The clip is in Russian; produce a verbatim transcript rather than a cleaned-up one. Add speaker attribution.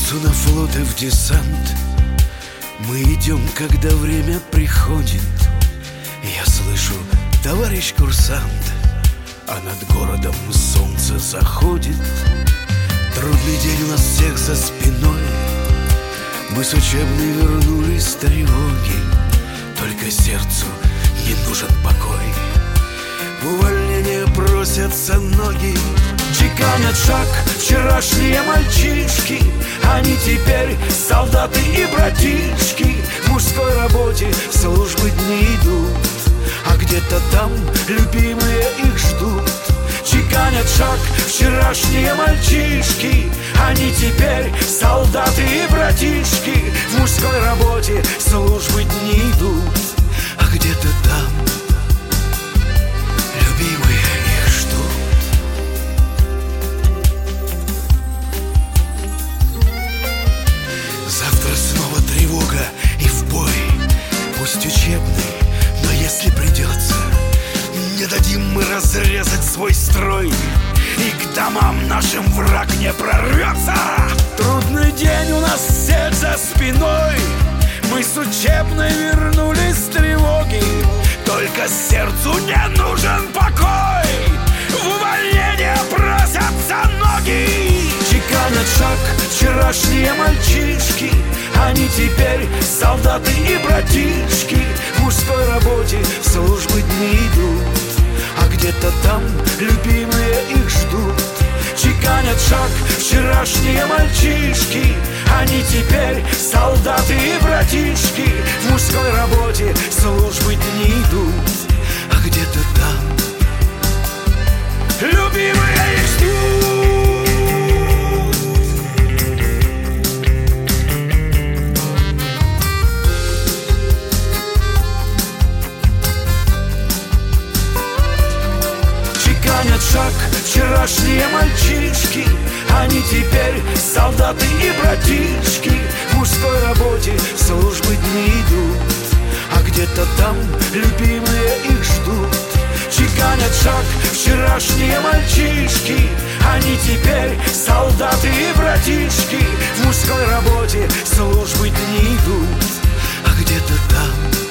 Speaker 1: курсу на флот и в десант. Мы идем, когда время приходит. Я слышу: товарищ курсант. А над городом солнце заходит. Трудный день у нас всех за спиной. Мы с учебной вернулись с тревоги. Только сердцу не нужен покой. В увольнение просятся ноги. Чеканят шаг вчерашние мальчишки. Они теперь солдаты и братишки. В мужской работе службы дни идут, а где-то там любимые их ждут. Чеканят шаг вчерашние мальчишки. Они теперь солдаты и братишки. В мужской работе службы дни идут, а где-то там любимые их ждут. Завтра снова тревога и в бой. Пусть учебный, но если придется, не дадим мы разрезать свой строй. И к домам нашим враг не прорвется. Трудный день у нас всех за спиной. Мы с учебной вернулись с тревоги. Только сердцу не нужен покой. В увольнение просятся ноги. Чеканят шаг вчерашние мальчишки. Они теперь солдаты и братишки. В мужской работе службы дни идут, а где-то там любимые их ждут. Чеканят шаг вчерашние мальчишки. Они теперь солдаты и братишки. В мужской работе службы дни идут, а где-то там любимые их ждут. Чеканят шаг вчерашние мальчишки. Они теперь солдаты и братишки. В мужской работе службы дни идут, а где-то там любимые их ждут. Чеканят шаг вчерашние мальчишки. Они теперь солдаты и братишки. В мужской работе службы дни идут, а где-то там